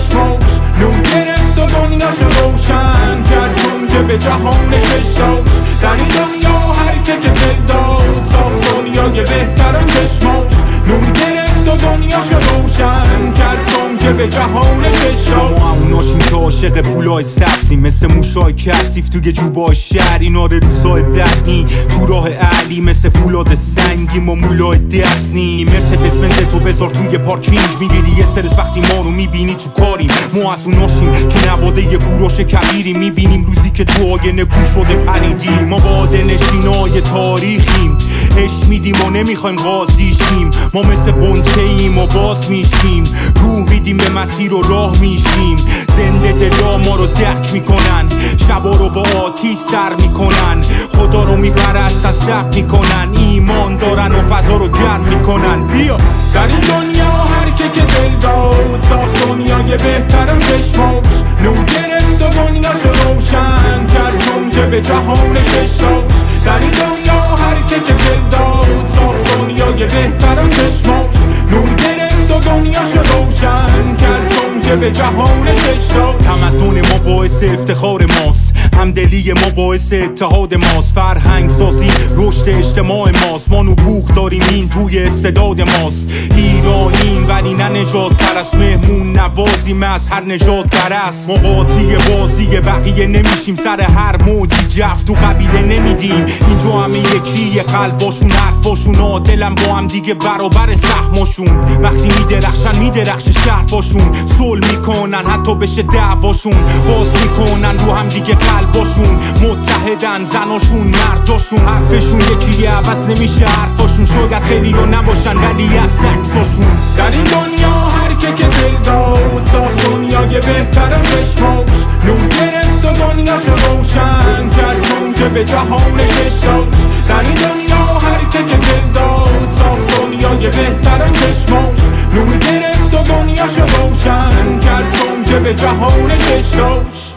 چشماش نور گرفت و دنیاشو روشن کرد چون که به جهانش اشتاق در این دنیا هر که دل داد ساخت دنیای بهتر و چشماش نور گرفت و دنیاشو روشن کرد چون که به جهانش اشتاق شما هموناشیم که عاشق پولای سبزی مثل موشای کثیف توی جوبای شهر اینا رو روزای بدنی تو راه علی مثل فولاد سنگی ما مولای درس نیم مرسدس بنز تو بذار توی پارکینگ میگیری یه سرس وقتی ما رو میبینی تو کاریم ما از اوناشیم که نواده یه کوروش کبیری میبینیم روزی که تو آینه کور شده پریدیم ما باده نشینای تاریخیم عشق میدیم و نمیخوایم قاضی شیم ما مثل قنچه ایم و باز میشیم روح میدیم به مسیر و راه میشیم زنده دلا ما رو درک میکنن شبا رو با آتیش سر میکنن خدا رو میپرستن سب میکنن ایمان دارن و فضا رو گرم میکنن بیا در این دنیا هر که دل داد ساخت دنیای بهتر و چشماش نور گرفت و دنیاشو روشن کرد چون که به جهانش اشتاق در این دنیا هر که دل داد ساخت دنیای بهتر و چشماش نور گرفت و دنیاشو روشن کرد چون که به جهانش اشتاق تمدن ما باعث افتخار ماست همدلی ما باعث اتحاد ماست فرهنگ سازی رشد اجتماع ماست ما نبوغ داریم این توی استعداد ماست ایرانیم ولی نه نژاد پرست مهمون نوازیم از هر نژاد درست ما قاطی بازی بقیه نمیشیم سر هر موجی جفت تو قبیله نمیدیم اینجا همه یکیه قلباشون حرفاشون عادلن با هم دیگه برابر سهماشون وقتی میدرخشه شهر باشون صلح میکنن حتی بشه دعواشون باز میکنن رو هم دیگه قلباشون متحدن زناشون مرداشون حرفشون یکیه عوض نمیشه حرفاشون شاید خیلی ها نباشن ولی از عکساشون در این دنیا هر که دل داد ساخت دنیای بهتر و چشماش نور گرفت و دنیاشو روشن کرد چون که به جهانش اشتاق در این دنیا هر که دل داد ساخت دنیای بهتر و چشماش نور گرفت و دنیاشو روشن کرد چون که به جهانش اشتاق